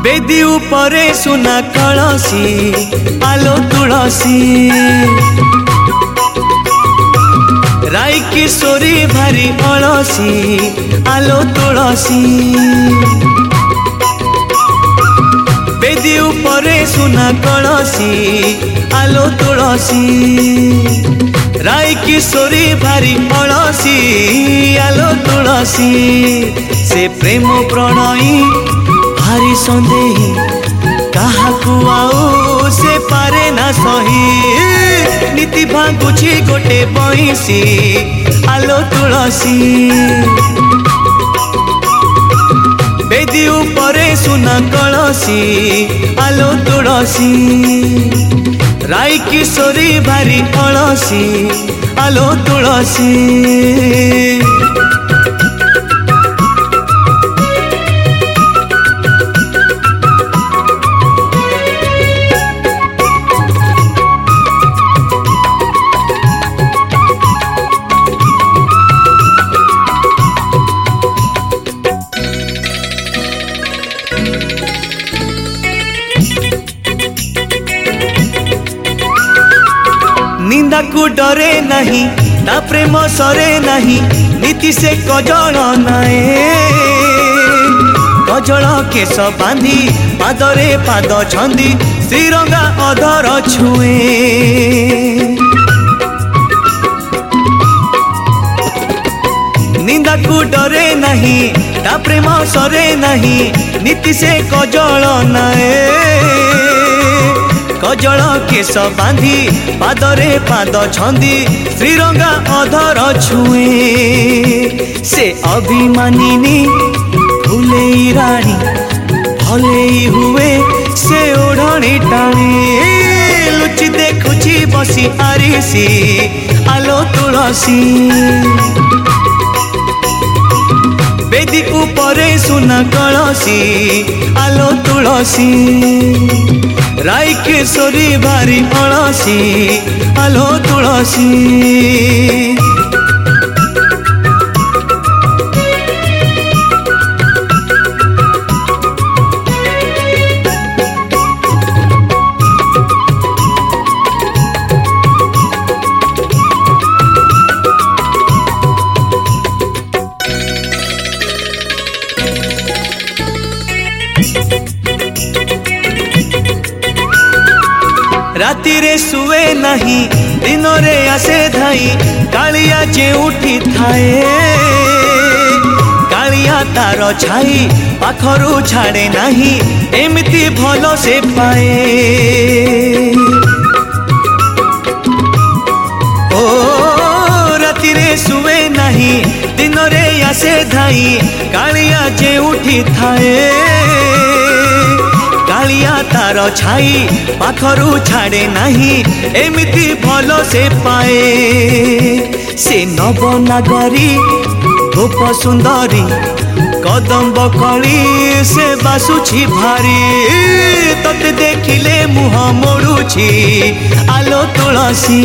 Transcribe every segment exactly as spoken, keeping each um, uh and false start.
बेदी उपरे सुना कलसी आलो तुलसी राई किशोरी भारी अलसी आलो तुलसी बेदी उपरे सुना कलसी आलो तुलसी राई किशोरी भारी अलसी आलो तुलसी से प्रेम प्रणयी भारी संदेही काहाकू आओ से पारे ना सही नीति भांगुची गोटे बईसी आलो तुलसी बेदी उपरे सुना कलसी आलो तुलसी राई किशोरी भारी अलसी आलो तुलसी निंदा को डरे नहीं ना प्रेम सरे नहीं नीति से कजल नाए कजल केश बांधी पादरे पाद छंदी श्रीरंगा अधर छुए निंदा को डरे नहीं ना प्रेम सरे नहीं नीति से कजल नाए कजल केश बांधी पादरे पाद छंदी श्रीरंगा अधर छुए से अभिमानिनी फुले राणी भले हुए से ओढ़णी टाणी लुचि देखुची बसी आरिसी आलो तुलसी बेदी उपरे सुना कलसी आलो तुलसी राई किशोरी भारी अलसी आलो तुलसी राति रे सुए नहीं दिन रे आसे धाई कालिया जे उठी थाए कालिया तार छाई पाखरू छाड़े नहीं एमती भलो से पाए ओ राति रे सुए नहीं दिन रे आसे धाई कालिया जे उठी थाए कालिया तार छाई पाखरू छाड़े नहीं एमती भलो से पाए से नवनागरी धूप सुंदरी कदम्ब कली से बासुछि भारी तते देखिले मुह मोड़ुछि आलो तुलसी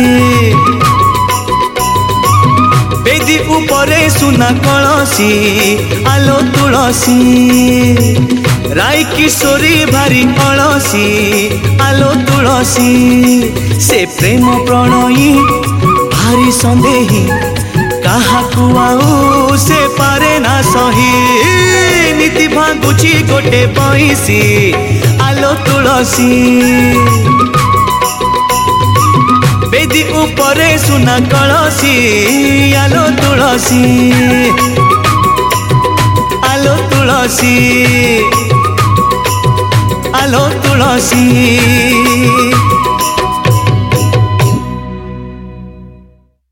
बेदी उपरे सुना कलसी आलो तुलसी राई किशोरी भारी अलसी आलो तुलसी से प्रेम प्रणयी भारी संदेही काहाकू आओ से पारे ना सही नीति भांगुची गोटे बईसी आलो तुलसी बेदी उपरे सुना कलसी आलो तुलसी आलो तुलसी आलो तुलसी।